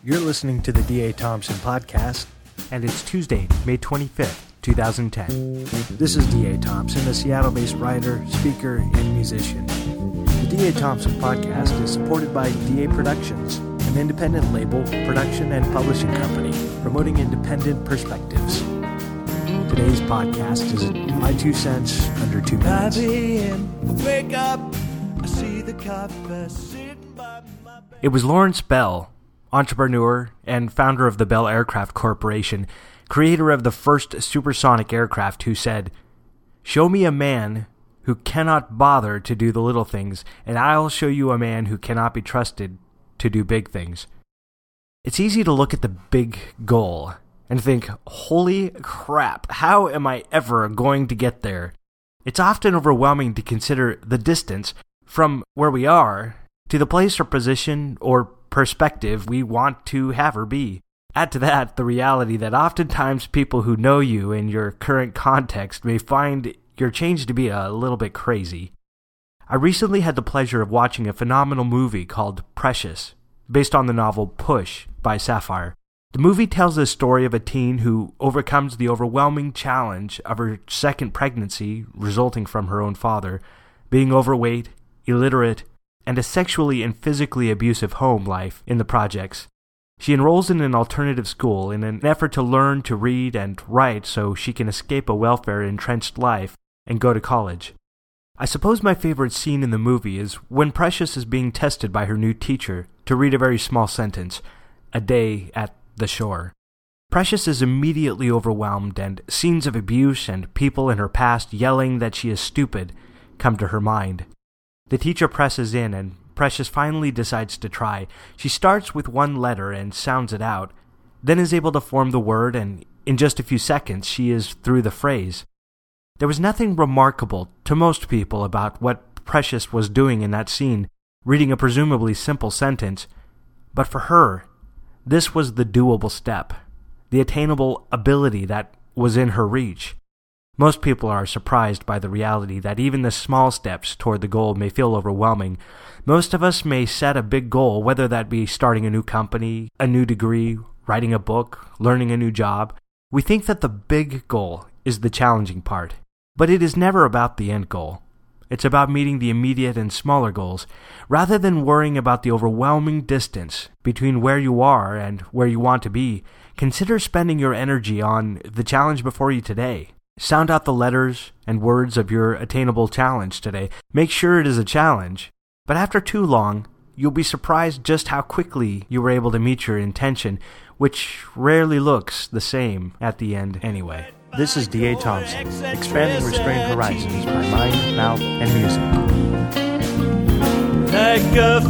You're listening to the D.A. Thompson Podcast, and it's Tuesday, May 25th, 2010. This is D.A. Thompson, a Seattle-based writer, speaker, and musician. The D.A. Thompson Podcast is supported by D.A. Productions, an independent label, production, and publishing company promoting independent perspectives. Today's podcast is my 2 cents under 2 minutes. Wake up, I see the coffee sitting by my bed. It was Lawrence Bell, entrepreneur and founder of the Bell Aircraft Corporation, creator of the first supersonic aircraft, who said, "Show me a man who cannot bother to do the little things, and I'll show you a man who cannot be trusted to do big things." It's easy to look at the big goal and think, holy crap, how am I ever going to get there? It's often overwhelming to consider the distance from where we are to the place or position or perspective we want to have or be. Add to that the reality that oftentimes people who know you in your current context may find your change to be a little bit crazy. I recently had the pleasure of watching a phenomenal movie called Precious, based on the novel Push by Sapphire. The movie tells the story of a teen who overcomes the overwhelming challenge of her second pregnancy resulting from her own father, being overweight, illiterate, and a sexually and physically abusive home life in the projects. She enrolls in an alternative school in an effort to learn to read and write so she can escape a welfare-entrenched life and go to college. I suppose my favorite scene in the movie is when Precious is being tested by her new teacher to read a very small sentence, "A day at the shore." Precious is immediately overwhelmed, and scenes of abuse and people in her past yelling that she is stupid come to her mind. The teacher presses in, and Precious finally decides to try. She starts with one letter and sounds it out, then is able to form the word, and in just a few seconds she is through the phrase. There was nothing remarkable to most people about what Precious was doing in that scene, reading a presumably simple sentence, but for her, this was the doable step, the attainable ability that was in her reach. Most people are surprised by the reality that even the small steps toward the goal may feel overwhelming. Most of us may set a big goal, whether that be starting a new company, a new degree, writing a book, learning a new job. We think that the big goal is the challenging part, but it is never about the end goal. It's about meeting the immediate and smaller goals. Rather than worrying about the overwhelming distance between where you are and where you want to be, consider spending your energy on the challenge before you today. Sound out the letters and words of your attainable challenge today. Make sure it is a challenge. But after too long, you'll be surprised just how quickly you were able to meet your intention, which rarely looks the same at the end anyway. This is D.A. Thompson, expanding restrained horizons by mind, mouth, and music. Like a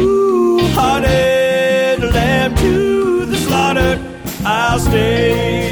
fool-hearted lamb to the slaughter, I'll stay